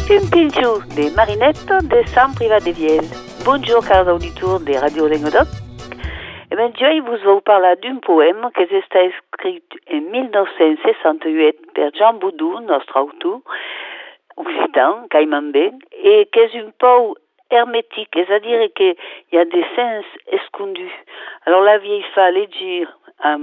Pimpinchou de Marinette de Sant Privat de Viel. Bonjour, cars auditeurs de Radio Languedoc. Eh bien, je vous vais parler d'un poème qui est écrit en 1968 par Jean Boudou, notre auteur occitan, caïmanbé, et qui est un peu hermétique, c'est-à-dire qu'il y a des sens escondus. Alors la vieille fallait dire à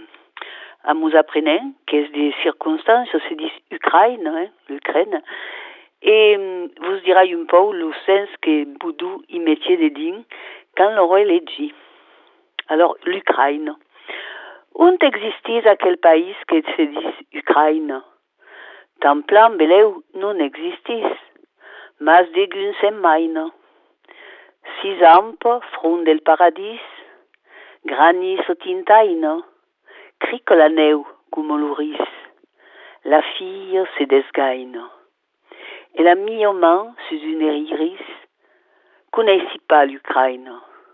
mes apprenants, qui est des circonstances, se dit Ukraine, l'Ukraine, et vous direz un peu le sens que Boudou y mettait des dignes quand l'aurait les dit. Alors, l'Ukraine. Où existait à quel pays que se dit Ukraine? Tant plan beleu non existis, mas degun sem maina. Six ampes, front del paradis, granis o tintaina, cric la neu, comme l'ouris. La fille se desgaine. Et la mi-main sous une iris, connaissit pas l'Ukraine.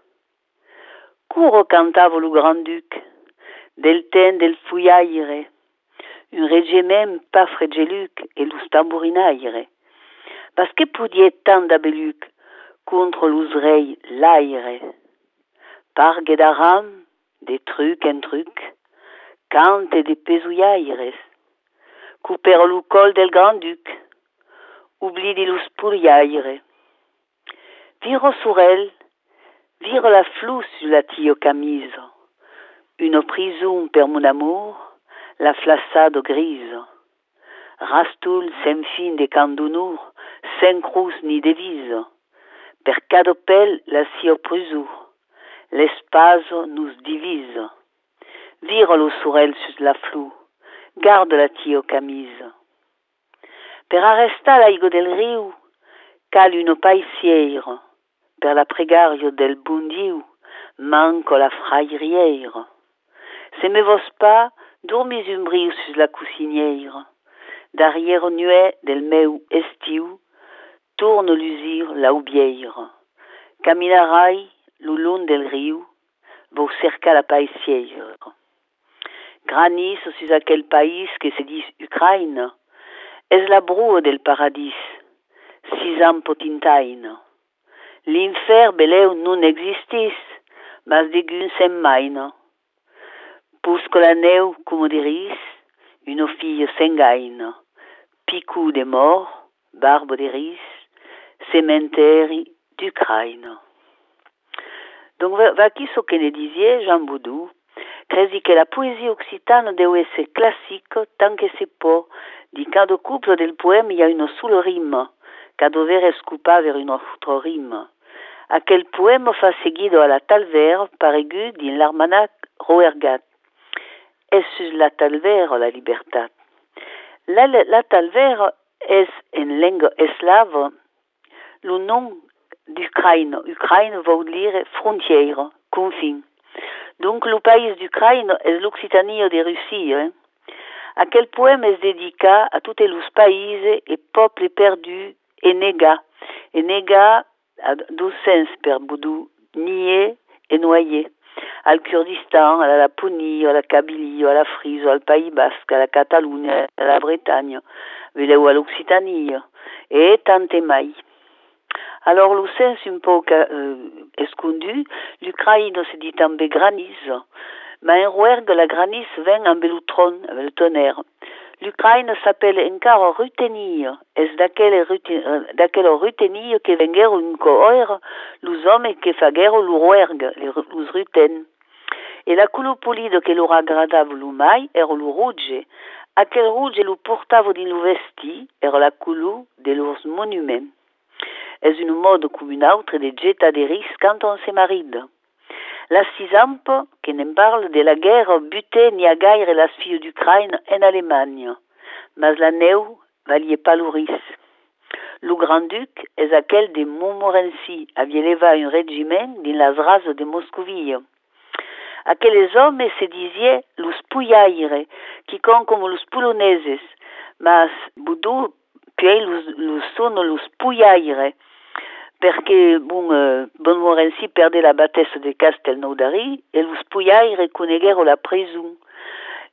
Couro cantava le grand-duc, del temps del fouillaire, un régiment pas frégeluc et lus tambourinaire, parce que poudiet tant d'abeluc contre lus rei l'aire, pargue d'aram, des trucs en truc, cante de pesouillaires, couper le col del grand-duc, oubli de lus pourriaire. Viro sur elle, vire la flou sur la tio camise, une prison per mon amour, la flassade grise. Rastoul sem fin de candounour, sem cruz ni devise. Per cadopel la sio prusur, l'espace nous divise. Vire-lo sur elle sur la flou, garde la tio camise. Per arrestar l'aigo del riu, cal une paisière, per la pregario del bon Diu, manco la frairière. Se me vos pas, dormis un brio sur la coussinière. Derrière nuet del meu estiu, tourne l'usir la houbière. Caminarai le long del riu, vos cerca la paisière. Granis sur aquel pays que se dit Ukraine, es la brua del paradis, sis ampotintaine. L'infer beleu non existis, mas degun sem maina. Pusque la neu, comme diris, une fille s'engaine. Picou de mort, barbe de ris, cementeri d'Ukraine. Donc, va qui ce que ne disait Jean Boudou, credi que la poésie occitane deve être classique tant que c'est pas, di cada couple del poème il y a une seule rime, qu'à dover escouper vers une autre rime. Aquel poème fa seguido a la talver paregut din l'armanac Roergat. Es sus la talver la libertat. La talver es en langue eslave le nom d'Ukraine. Ukraine veut dire frontière, confin. Donc le pays d'Ukraine est l'Occitanie de Russie. Aquel poème est dédié à tous les pays et peuples perdus et nega. Et nega a deux sens per Boudou, nier et noyer. Al Kurdistan, à la Laponie, à la Kabylie, à la Frise, al Pays Basque, à la Catalogne, à la Bretagne, ou à l'Occitanie, et tant et mai. Alors, le sens un peu escondu, l'Ukraine se dit en granis, mais en rouergue, la granis vient en belutron, avec le tonnerre. L'Ukraine s'appelle encore Rutenie, es d'aquelle Rutenie que venguero un coeur, les hommes qui faguero le rouergue, les ruten. Et la couleur polide que leur agradava le mai era le rouge. Aquel rouge le portava din le vesti era la couleur de leurs monuments. Es une mode comme une autre de jeta de ris quand on se maride. La Cisampe, qui n'en parle de la guerre, butait ni à gaire las filles d'Ukraine en Allemagne. Mais la neu valiait pas le ris. Le grand-duc est aquel de Montmorency, avait levé un régiment dans las races de Moscovie. Aquels hommes se disaient los puyaires, qui sont comme los poloneses, mais Boudou, puis los sont los puyaires, parce que Montmorency perdait la bataille de Castelnaudary et los puyaires connaiguèrent la prison.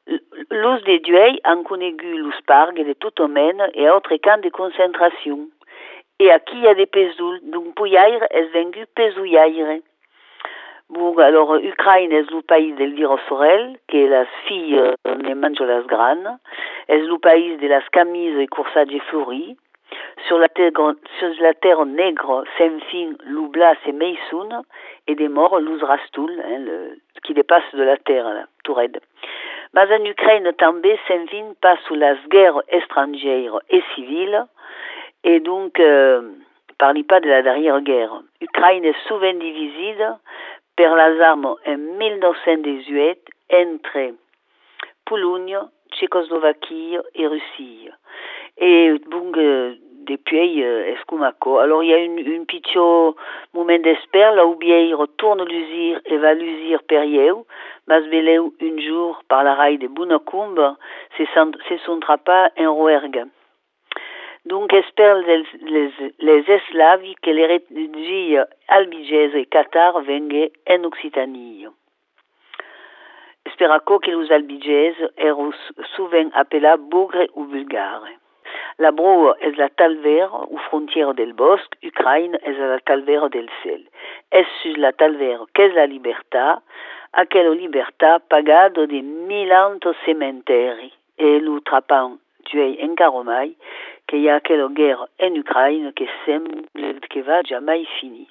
Los de Duey han conegut los parcs de Tutomen et autres camps de concentration. et aquí il y a des pesoul. Donc puyaire es vengu pesouyaire. Bon, alors Ukraine es le pays del Viro Sorel, que las filles ne mangent las granes, es le pays de las camises et corsage fleuris. Sur la terre nègre, s'enfin l'oublas et meisoun, et des morts l'ous rastoul, qui dépasse de la terre, là, tout raide. Mais en Ukraine, també s'enfin pas sous las guerres étrangères et civiles, et donc, parli pas de la derrière-guerre. Ukraine est souvent divisée per les armes en 1918 entre Pologne, Tchécoslovaquie et Russie. Et donc, depuis, escumaco. Alors, il y a une petite moment d'espère, là où bien il retourne l'usir et va l'usir perieu, mais beleu un jour, par la raille de Bunacumbe, c'est son trapa en roergue. Donc, espère les eslaves que les réfugiés albigèses et Qatar vengent en Occitanie. Esperaco que les albigèses erent souvent appelés bougres ou bulgares. La broue est la talvère ou frontière del bosque, Ukraine est la talvère del ciel. Es sur la talvère qu'est la libertà, aquella libertà pagado de 1000 cementeri. Et l'outrapan tuei encara mai, qu'il y a aquella guerre en Ukraine qui semble que va jamais finir.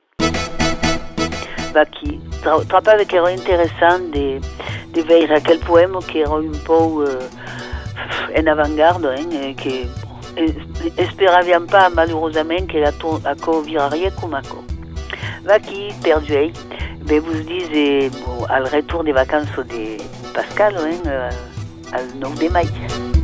Qui trapava que era intéressant de voir aquel poème qui era un peu en avant-garde, que esperaviam pas malheureusement que la viraria comme ako. Qui perdu, vous dites al retour des vacances de Pascal, al 9 de mai.